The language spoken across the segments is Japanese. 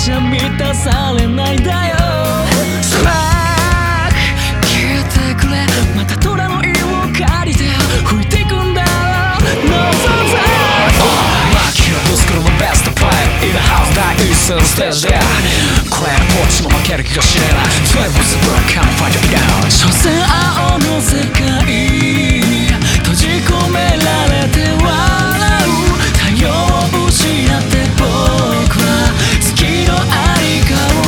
じゃ満たされないんだよ。スラック消えてくれ、また虎の意を借りて吹いてくんだよ。No Lucky ドスクロのベストプレイ In the house 第一線ステージでこれっぽっちも負ける気がしねえな。12 was a black and fight it down。 所詮青の世界に閉じ込められて笑う太陽を失って僕は月のありかを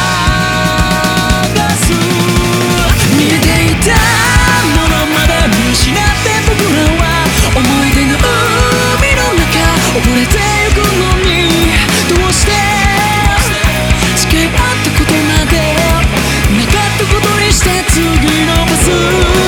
探す。見えていたものまで見失って僕らは思い出の海の中溺れてゆくのにどうして付き合ったことまでなかったことにして次のパス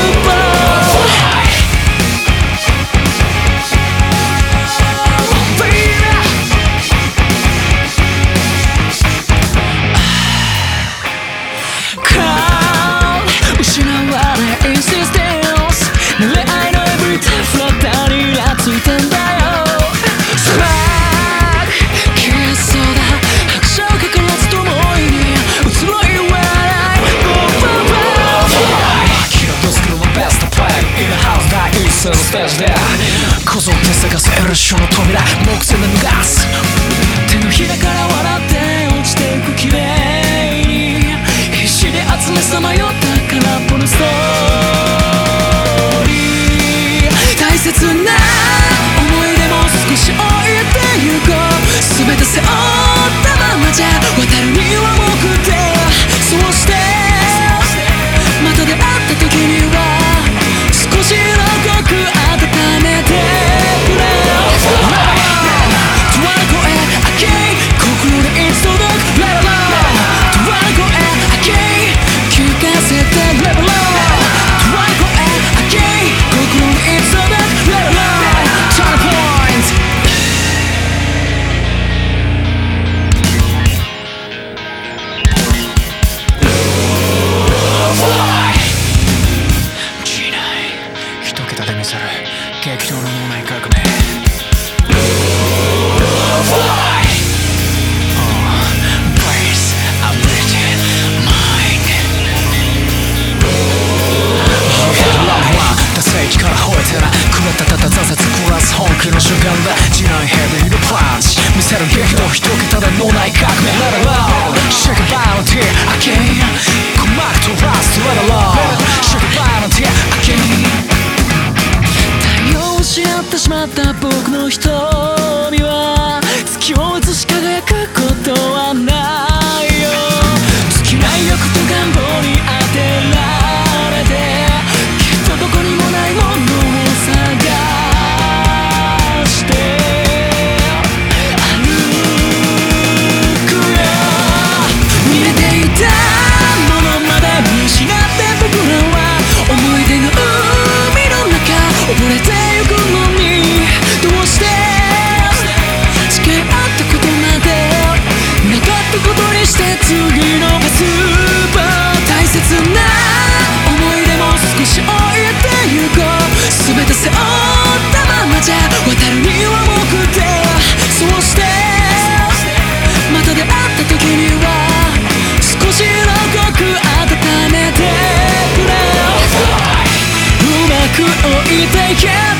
ステージでこぞって探すエルショの扉木製で脱がす手のひらから笑って落ちていく綺麗に必死で集めさまよった空っぽのストーリー。大切な思い出も少し置いてゆこう。全て背負ったままじゃ渡るには重くて、そうしてまた出会った時には少しのく温めてくれ。ドアの声開け心でいつ届くレベル。ドアの声開け聞かせてレベル。ドアの声開け心でいつ届くレベル。ターンポイント。激闘の脳内革命。ダセイ力吠えてらくれたたた挫折プラス本気の瞬間だ。地内ヘビーのパンチ見せる激闘一桁で脳内革命。レベルシェイクバウンティーアゲイン鼓膜飛ばすレベルシェイクバウンティーアゲイン。失ってしまった僕の瞳は月を映し輝くことはないよ。尽きない欲と願望に当てられてきっとどこにもないものを探して歩くよ。見えていたものまで見失って僕らは思い出の海の中溺れて次のパスは大切な思い出も少し置いてゆこう。全て背負ったままじゃ渡るには重くて、そうしてまた出会った時には少しのく温めてくれ。うまく置いていけ